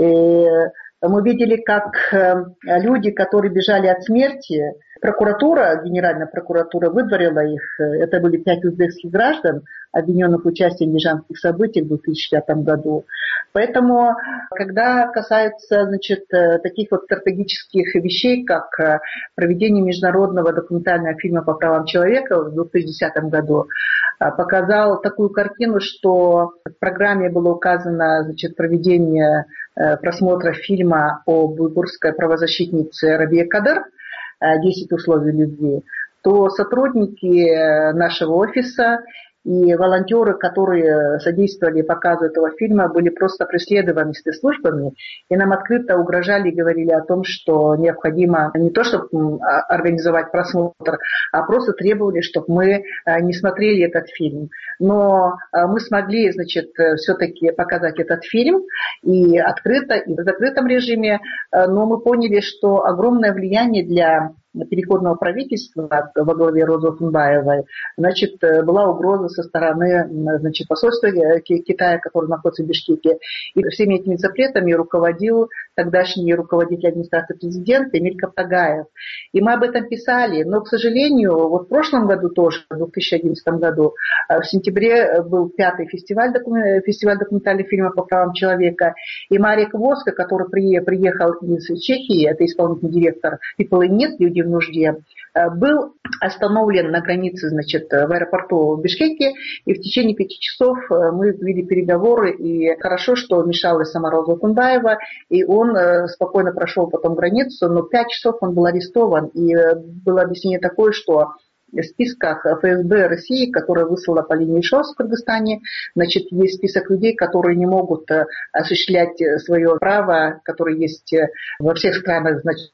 Мы видели, как люди, которые бежали от смерти, прокуратура, Генеральная прокуратура выдворила их. Это были 5 узбекских граждан, обвиненных в участии в андижанских событиях в 2005 году. Поэтому, когда касается, значит, таких вот стратегических вещей, как проведение международного документального фильма по правам человека в 2010 году, показал такую картину, что в программе было указано, значит, проведение просмотра фильма об уйгурской правозащитнице Рабие Кадыр «10 условий любви», то сотрудники нашего офиса и волонтеры, которые содействовали показу этого фильма, были просто преследованы спецслужбами, и нам открыто угрожали и говорили о том, что необходимо не то, чтобы организовать просмотр, а просто требовали, чтобы мы не смотрели этот фильм. Но мы смогли, значит, все-таки показать этот фильм и открыто, и в закрытом режиме, но мы поняли, что огромное влияние для переходного правительства во главе Розы Офунбаевой, значит, была угроза со стороны, значит, посольства Китая, которое находится в Бишкеке. И всеми этими запретами руководил тогдашний руководитель администрации президента Эмиль Каптагаев. И мы об этом писали, но, к сожалению, вот в прошлом году тоже, в 2011 году, в сентябре был 5-й фестиваль документальных фильмов по правам человека, и Марек Воска, который приехал из Чехии, это исполнительный директор People in Need, люди в нужде, был остановлен на границе, значит, в аэропорту в Бишкеке, и в течение 5 часов мы вели переговоры, и хорошо, что вмешалась сама Роза Офунбаева, и он спокойно прошел потом границу, но 5 часов он был арестован, и было объяснение такое, что в списках ФСБ России, которая выслала по линии ШОС в Кыргызстане, значит, есть список людей, которые не могут осуществлять свое право, которое есть во всех странах, значит,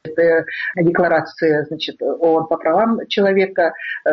декларации, значит, ООН по правам человека,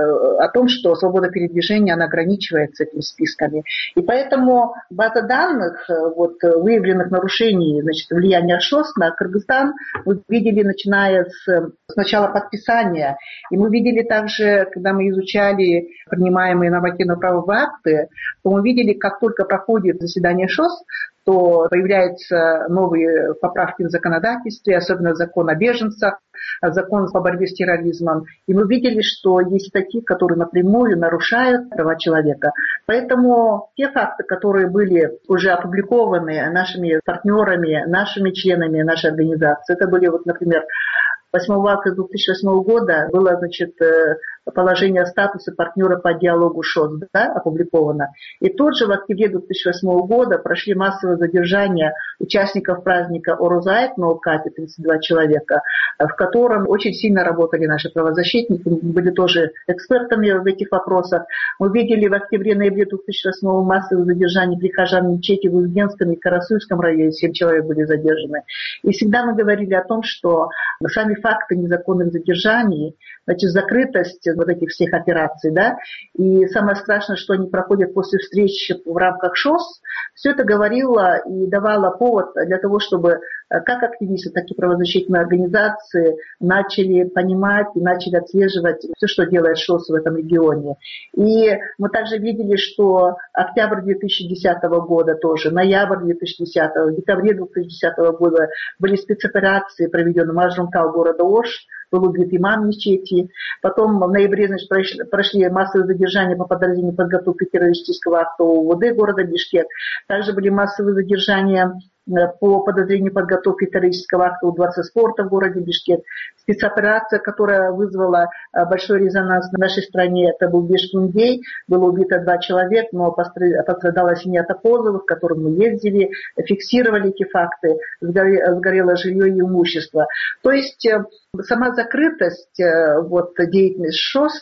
о том, что свобода передвижения, она ограничивается этими списками. И поэтому база данных, вот, выявленных нарушений, значит, влияния ШОС на Кыргызстан, мы видели, начиная с начала подписания, и мы видели также, когда мы изучали принимаемые нормативно-правовые акты, то мы видели, как только проходит заседание ШОС, то появляются новые поправки в законодательстве, особенно закон о беженцах, закон по борьбе с терроризмом. И мы видели, что есть статьи, которые напрямую нарушают права человека. Поэтому те факты, которые были уже опубликованы нашими партнерами, нашими членами нашей организации, это были, вот, например, 8 августа 2008 года было, значит, положение статуса партнера по диалогу ШОС, да, опубликовано. И тут же в октябре 2008 года прошли массовые задержания участников праздника Орузайт на Окате, 32 человека, в котором очень сильно работали наши правозащитники, были тоже экспертами в этих вопросах. Мы видели в октябре-ноябре 2008 массовые задержания прихожан мечети в Узбенском и Карасуйском районе, 7 человек были задержаны. И всегда мы говорили о том, что сами факты незаконных задержаний, значит, закрытость вот этих всех операций, да, и самое страшное, что они проходят после встреч в рамках ШОС, все это говорило и давало повод повод для того, чтобы как активисты, так и правозащитные организации начали понимать и начали отслеживать все, что делает ШОС в этом регионе. И мы также видели, что октябрь 2010 года тоже, ноябрь 2010, в декабре 2010 года были спецоперации, проведенные в Мажункал города Ош, был убит имам мечети. Потом в ноябре прошли массовые задержания по подразделению подготовки террористического акта ОВД города Бишкек. Также были массовые задержания по подозрению подготовки террористического акта у Дворца спорта в городе Бишкек. Спецоперация, которая вызвала большой резонанс в нашей стране, это был Бешкундей. Было убито 2 человека, но пострадала семья Топозовых, к которым мы ездили, фиксировали эти факты, сгорело жилье и имущество. То есть сама закрытость деятельности ШОС,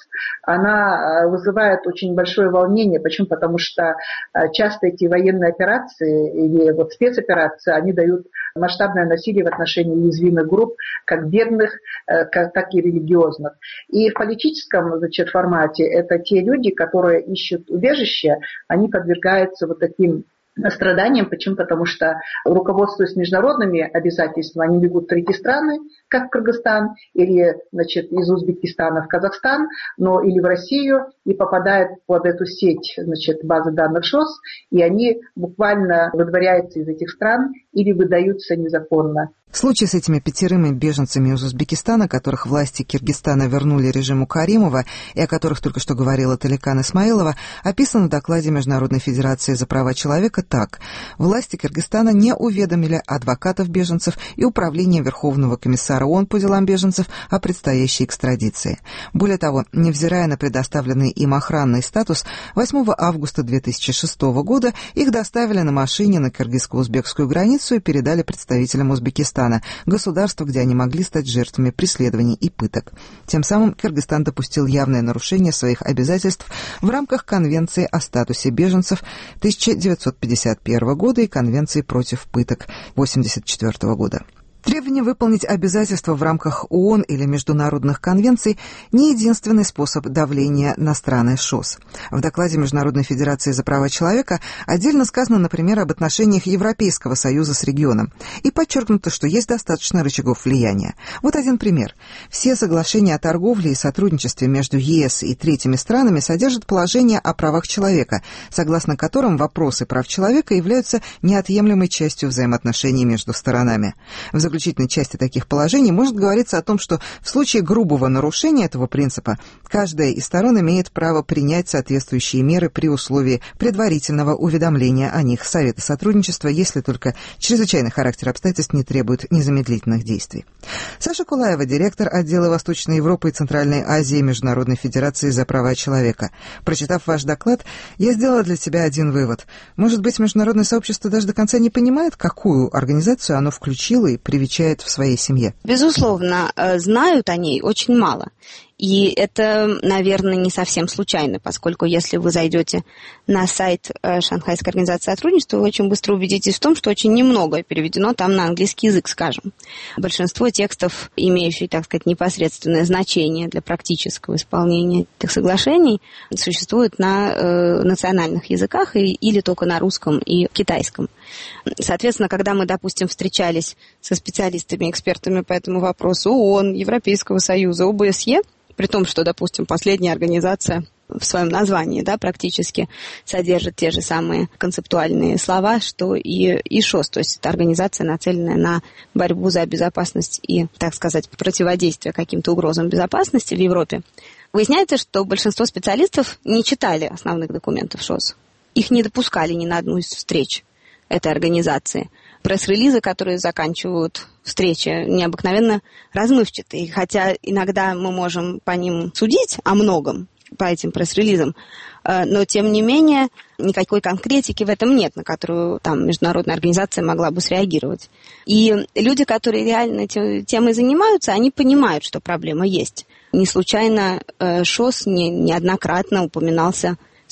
она вызывает очень большое волнение. Почему? Потому что часто эти военные операции или спецоперации, они дают масштабное насилие в отношении уязвимых групп, как бедных, так и религиозных. И в политическом формате это те люди, которые ищут убежище, они подвергаются таким страданиям. Почему? Потому что, руководствуясь международными обязательствами, они бегут в третьи страны, как в Кыргызстан, или из Узбекистана в Казахстан, или в Россию, и попадают под эту сеть базы данных ШОС, и они буквально выдворяются из этих стран или выдаются незаконно. Случай с этими 5 беженцами из Узбекистана, которых власти Киргизстана вернули режиму Каримова и о которых только что говорила Таликан Исмаилова, описан в докладе Международной Федерации за права человека так. Власти Киргизстана не уведомили адвокатов беженцев и Управление Верховного комиссара ООН по делам беженцев о предстоящей экстрадиции. Более того, невзирая на предоставленный им охранный статус, 8 августа 2006 года их доставили на машине на киргизско-узбекскую границу и передали представителям Узбекистана, государства, где они могли стать жертвами преследований и пыток. Тем самым Кыргызстан допустил явное нарушение своих обязательств в рамках Конвенции о статусе беженцев 1951 года и Конвенции против пыток 1984 года. Требование выполнить обязательства в рамках ООН или международных конвенций не единственный способ давления на страны ШОС. В докладе Международной Федерации за права человека отдельно сказано, например, об отношениях Европейского Союза с регионом, и подчеркнуто, что есть достаточно рычагов влияния. Вот один пример. Все соглашения о торговле и сотрудничестве между ЕС и третьими странами содержат положения о правах человека, согласно которым вопросы прав человека являются неотъемлемой частью взаимоотношений между сторонами. В заключительной части таких положений может говориться о том, что в случае грубого нарушения этого принципа каждая из сторон имеет право принять соответствующие меры при условии предварительного уведомления о них Совета сотрудничества, если только чрезвычайный характер обстоятельств не требует незамедлительных действий. Саша Кулаева, директор отдела Восточной Европы и Центральной Азии Международной Федерации за права человека. Прочитав ваш доклад, я сделала для себя один вывод. Может быть, международное сообщество даже до конца не понимает, какую организацию оно включило и привечает в своей семье? Безусловно, знают о ней очень мало. И это, наверное, не совсем случайно, поскольку если вы зайдете на сайт Шанхайской организации сотрудничества, вы очень быстро убедитесь в том, что очень немного переведено там на английский язык, скажем. Большинство текстов, имеющие, так сказать, непосредственное значение для практического исполнения этих соглашений, существуют на национальных языках или только на русском и китайском. Соответственно, когда мы, допустим, встречались со специалистами, экспертами по этому вопросу ООН, Европейского Союза, ОБСЕ, при том, что, допустим, последняя организация в своем названии, практически содержит те же самые концептуальные слова, что и ШОС, то есть это организация, нацеленная на борьбу за безопасность и, так сказать, противодействие каким-то угрозам безопасности в Европе. Выясняется, что большинство специалистов не читали основных документов ШОС. Их не допускали ни на одну из встреч этой организации. Пресс-релизы, которые заканчивают встречи, необыкновенно размывчатые. Хотя иногда мы можем по ним судить о многом, по этим пресс-релизам, но, тем не менее, никакой конкретики в этом нет, на которую там международная организация могла бы среагировать. И люди, которые реально этой темой занимаются, они понимают, что проблема есть. Не случайно ШОС неоднократно упоминался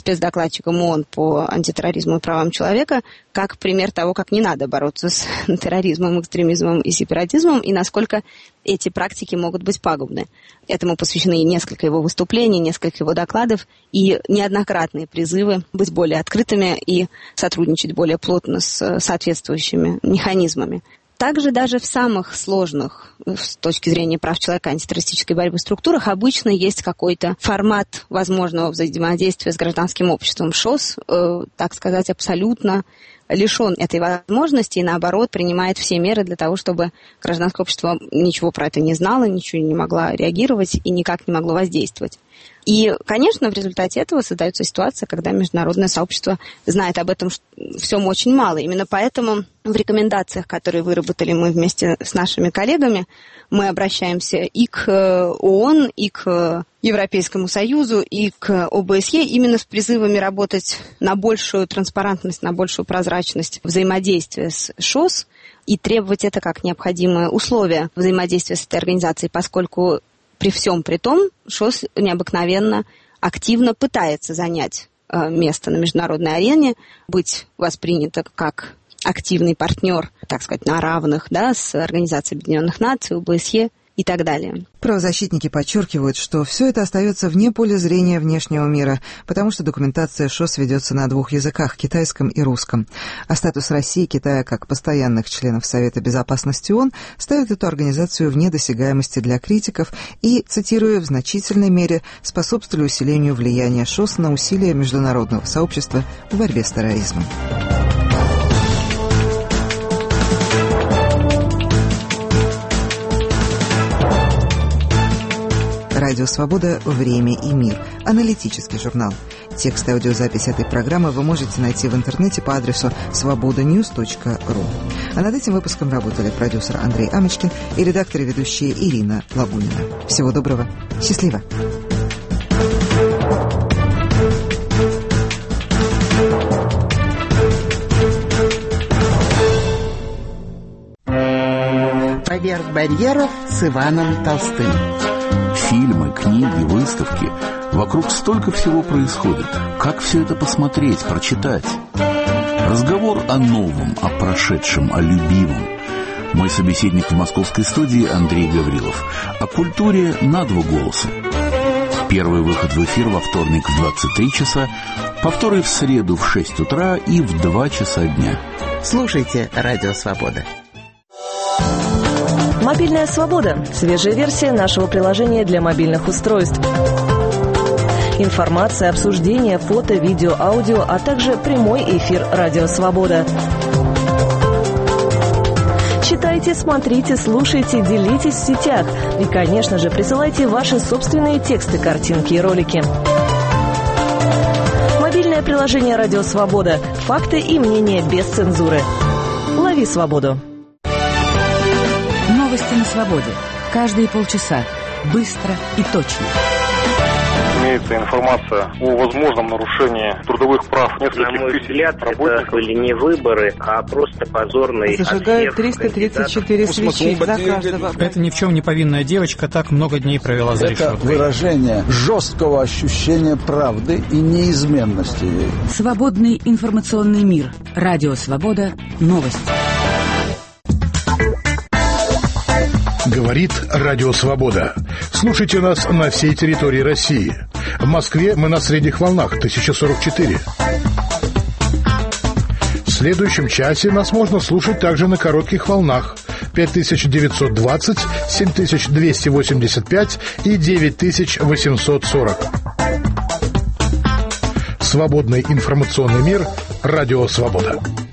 спецдокладчиком ООН по антитерроризму и правам человека, как пример того, как не надо бороться с терроризмом, экстремизмом и сепаратизмом, и насколько эти практики могут быть пагубны. Этому посвящены несколько его выступлений, несколько его докладов и неоднократные призывы быть более открытыми и сотрудничать более плотно с соответствующими механизмами. Также даже в самых сложных с точки зрения прав человека антитеррористической борьбы структурах обычно есть какой-то формат возможного взаимодействия с гражданским обществом. ШОС, так сказать, абсолютно лишен этой возможности и, наоборот, принимает все меры для того, чтобы гражданское общество ничего про это не знало, ничего не могло реагировать и никак не могло воздействовать. И, конечно, в результате этого создается ситуация, когда международное сообщество знает об этом всем очень мало. Именно поэтому в рекомендациях, которые выработали мы вместе с нашими коллегами, мы обращаемся и к ООН, и к Европейскому Союзу, и к ОБСЕ именно с призывами работать на большую транспарентность, на большую прозрачность взаимодействия с ШОС и требовать это как необходимое условие взаимодействия с этой организацией, поскольку при всем при том ШОС необыкновенно активно пытается занять место на международной арене, быть воспринято как активный партнер, так сказать, на равных, да, с Организацией Объединенных Наций, ОБСЕ и так далее. Правозащитники подчеркивают, что все это остается вне поля зрения внешнего мира, потому что документация ШОС ведется на 2 языках – китайском и русском. А статус России и Китая как постоянных членов Совета Безопасности ООН ставит эту организацию вне досягаемости для критиков и, цитирую, в значительной мере способствовали усилению влияния ШОС на усилия международного сообщества в борьбе с терроризмом. Радио «Свобода. Время и мир». Аналитический журнал. Текст и аудиозапись этой программы вы можете найти в интернете по адресу svobodanews.ru. А над этим выпуском работали продюсер Андрей Амочкин и редактор и ведущая Ирина Лабунина. Всего доброго. Счастливо. Поверх барьеров с Иваном Толстым. Фильмы, книги, выставки. Вокруг столько всего происходит. Как все это посмотреть, прочитать? Разговор о новом, о прошедшем, о любимом. Мой собеседник в московской студии Андрей Гаврилов. О культуре на 2 голоса. Первый выход в эфир во вторник в 23 часа, повторы в среду в 6 утра и в 2 часа дня. Слушайте «Радио Свобода». Мобильная свобода. Свежая версия нашего приложения для мобильных устройств. Информация, обсуждение, фото, видео, аудио, а также прямой эфир «Радио Свобода». Читайте, смотрите, слушайте, делитесь в сетях. И, конечно же, присылайте ваши собственные тексты, картинки и ролики. Мобильное приложение «Радио Свобода». Факты и мнения без цензуры. Лови свободу. Новости на свободе. Каждые полчаса. Быстро и точно. Имеется информация о возможном нарушении трудовых прав нескольких тысяч работников. Это были не выборы, а просто позорный зажигают 334 свечи за каждого. Это ни в чем не повинная девочка так много дней провела за решеткой. Это выражение жесткого ощущения правды и неизменности ей. Свободный информационный мир. Радио Свобода. Новости. Говорит Радио Свобода. Слушайте нас на всей территории России. В Москве мы на средних волнах 1044. В следующем часе нас можно слушать также на коротких волнах 5920, 7285 и 9840. Свободный информационный мир. Радио Свобода.